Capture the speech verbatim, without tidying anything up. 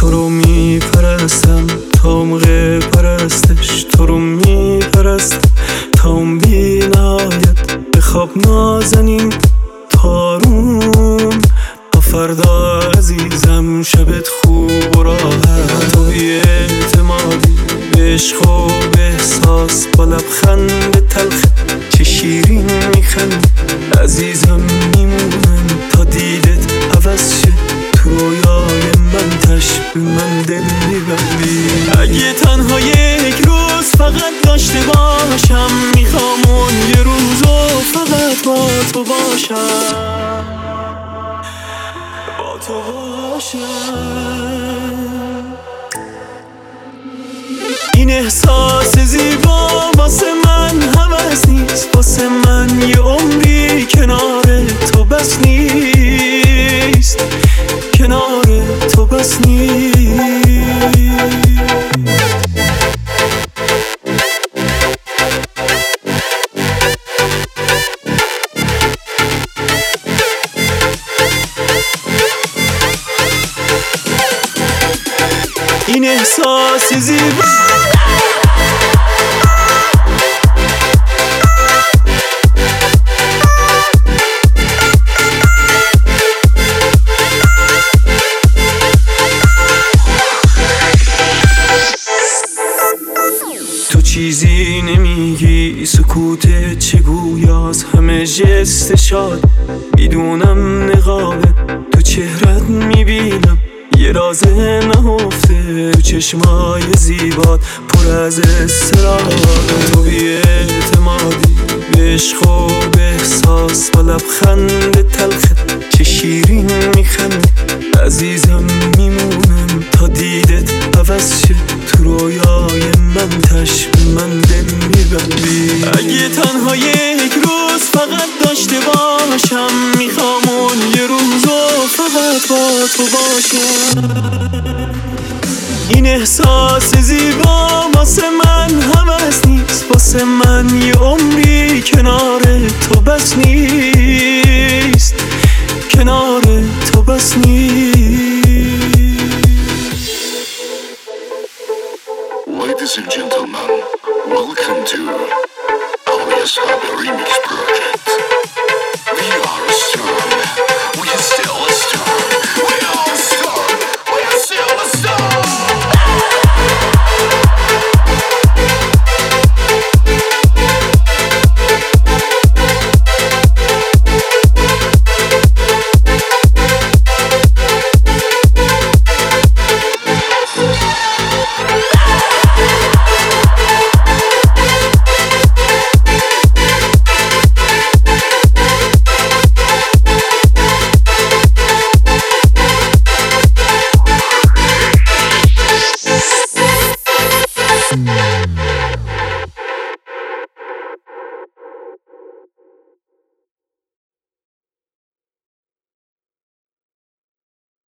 تو رو میپرستم تا موقع پرستش، تو رو میپرستم تا اون بی نهایت. به خواب نازنین تارون تا فردا عزیزم، شبت خوب و راحت. تو بی اعتمادی به عشق و به احساس، با لبخند تلخ چه شیرین میخندی عزیزم. میمونم تا دیدت عوض شه، تو رویای من تشبه من دل میبندی. اگه تنها یک روز فقط داشته باشم، میخوام اون یه روزو فقط با تو باشم، با تو باشم. این احساس زیبا واسه من هوس نیست، واسه من یه عمری کنار تو بس نیست، کنار تو بس نیست. این احساس زیبا تو چیزی نمیگی، سکوت چه گویاست، همه جست شاد میدونم نقابه. تو چهرت میبینم یه راز نهفته، تو چشمای زیبات پر از اضطراب. تو بی اعتمادی به عشق و به احساس، با لبخند تلخت چه شیرین میخندی عزیزم. میمونم تا دیدت عوض شه، تو رویای من تشبه من دل میبندی. اگه تنها یک روز فقط داشته باشم، میخوام اون یه روزو فقط با تو باشم. این احساس زیبا واسه من هوس نیست، واسه من یه عمری کنار تو بس نیست، کنار تو بس نیست.